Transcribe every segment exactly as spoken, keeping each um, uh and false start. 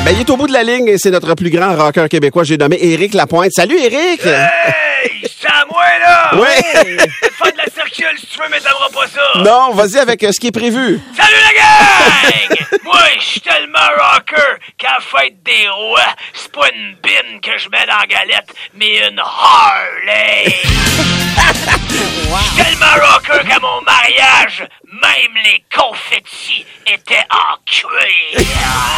Ben, il est au bout de la ligne et c'est notre plus grand rocker québécois. J'ai nommé Éric Lapointe. Salut, Éric! Hey! C'est à moi, là! Oui! Hey! Fais de la circule si tu veux, mais t'aimeras pas ça! Non, vas-y avec euh, ce qui est prévu. Salut, la gang! Moi, je suis tellement rocker qu'à la fête des rois, c'est pas une bine que je mets dans la galette, mais une Harley! Je suis tellement rocker qu'à mon mariage, même les confettis étaient en cuir!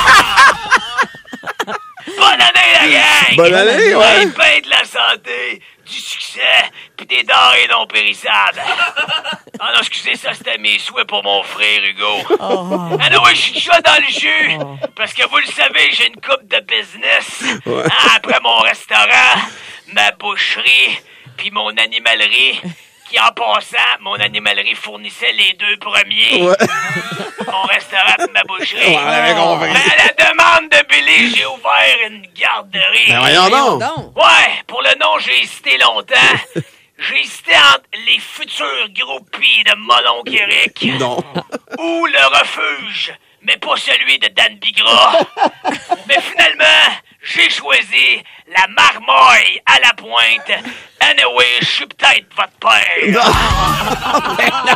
Bonne année, la gang! Bonne année, ouais! Hey, ben de la santé, du succès, pis des denrées non périssables. Ah non, excusez, ça c'était mes souhaits pour mon frère Hugo. Oh. Ah non, ouais, je suis déjà dans le jus, oh. Parce que vous le savez, j'ai une coupe de business. Ouais. Ah, après mon restaurant, ma boucherie, puis mon animalerie. Qui, en passant, mon animalerie fournissait les deux premiers. Ouais. Mon restaurant et ma boucherie. Ouais, oh. Mais à la demande de Billy, j'ai ouvert une garderie. Ben voyons donc. Ouais, pour le nom, j'ai hésité longtemps. J'ai hésité entre les futurs groupies de Molon Quéric. Non. Ou le refuge, mais pas celui de Dan Bigra. Mais finalement, j'ai choisi la marmoille à la pointe. Anyway, je suis peut-être votre père. Non.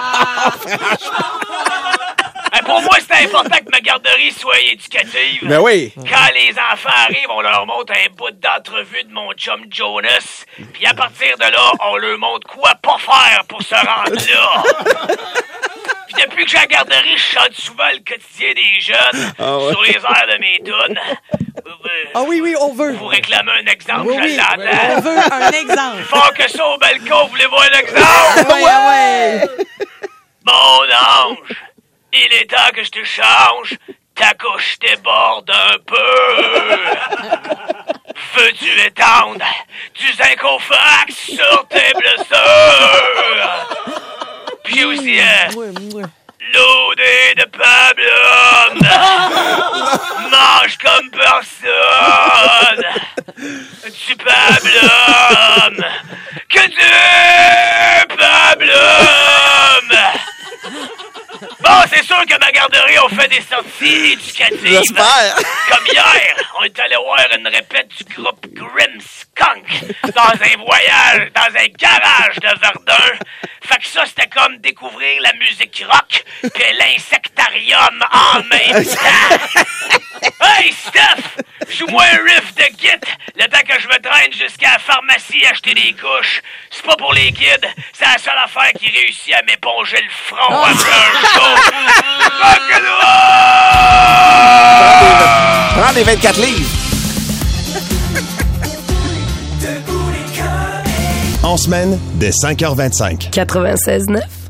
Ben, pour moi, c'est important que ma garderie soit éducative. Ben oui. Quand les enfants arrivent, on leur montre un bout d'entrevue de mon chum Jonas. Puis à partir de là, on leur montre quoi pas faire pour se rendre là. Puis depuis que j'ai la garderie, je chante souvent le quotidien des jeunes ah ouais. Sur les airs de mes tunes. Ah oui, oui, on veut. Vous réclamez un exemple, oui, je oui, l'entends. On veut un exemple. Fort que ça au balcon, voulez-vous un exemple? Ouais, ouais. Mon ange, il est temps que je te change. Ta couche déborde un peu. Veux-tu étendre du zincofax sur tes blessures? Puis j'ai aussi euh, l'odé de Pablum. Mange comme personne. Du Pablum. Que du Pablum. Bon, c'est sûr que ma garderie, on fait des sorties éducatives. J'espère. Comme hier, on est allé voir une répète du groupe Grimmskunk dans un voyage, dans un garage de Verdun. Fait que ça, c'était comme découvrir la musique rock pis l'insectarium en même temps. Hey, Steph! Joue-moi un riff de Git le temps que je me traîne jusqu'à la pharmacie acheter des couches. C'est pas pour les kids, c'est la seule affaire qui réussit à m'éponger le front après un show. Prends des vingt-quatre livres. En semaine, dès cinq heures vingt-cinq. quatre-vingt-seize neuf